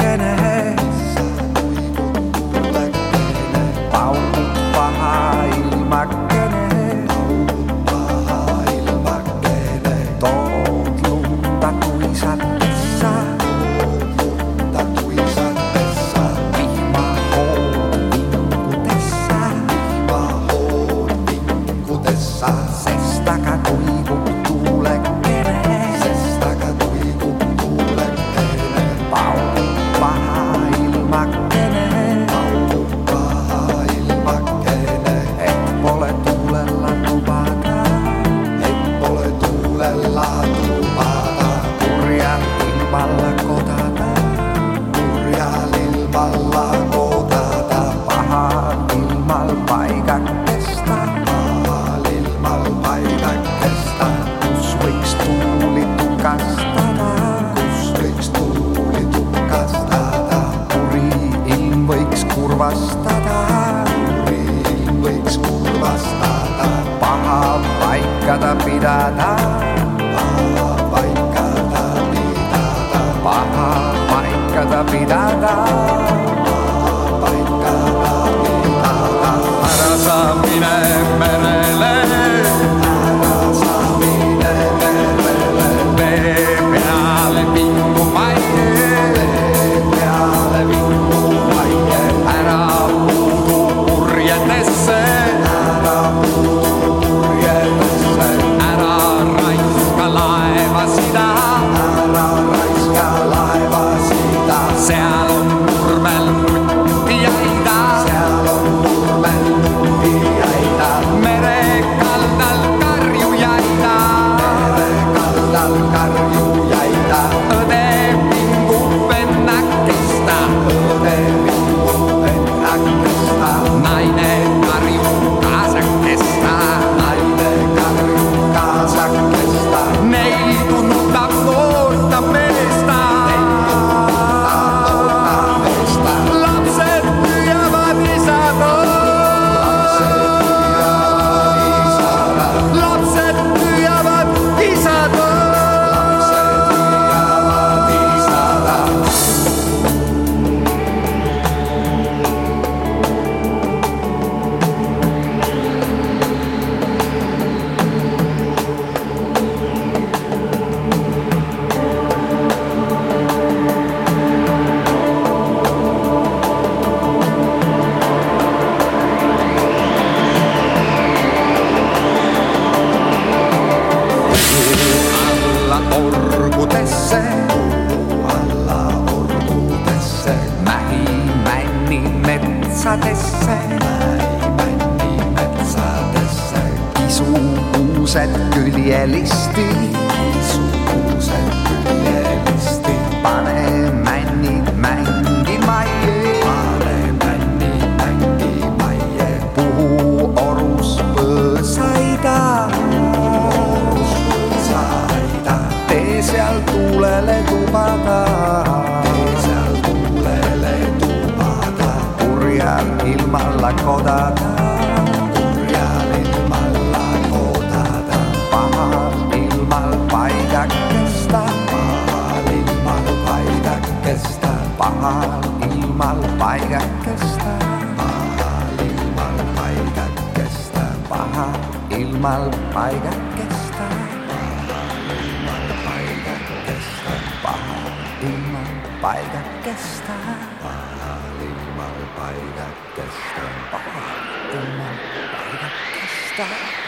tuulekene. Paukut paha ilmakene. Toot lunta kuisatessa. Vihma hoon vinkutessa. Sestaka kuiku tuulekene. Paukut paha ilmakene. Et pole tuulella tupata. Kurjal ilmalla kotata. Pahal ilmal paikakesta. Kus võiks tuuli tukastada. Kuri ilm võiks kurvastada. Paha paikada pidada. Paha paikada pidada. Ära sa mine merele. Vee peale vingu maie. Ära puudu purjedesse. Ära raiska laevasida. Seal on nurmel nuttijaida. Mere kaldal karjujaida. Õde vingub ennakesta. Naine karjub kaasakesta. Neil tunnutab noorta meesta. Lapsed püüavad isada. Lapsed püüavad isada. Orgudesse. Mähi männi metsadesse. Kisukuused küljelisti. Pane männid mängima. Puhu orus põõsaida. Tee seal tuulele tubada. Kurjal ilmalla kodada. Pahal ilmal paigakesta. Pahal ilmal paigakesta. Pahal ilmal paigakesta. Ilman paigakesta. Ilman paigakesta.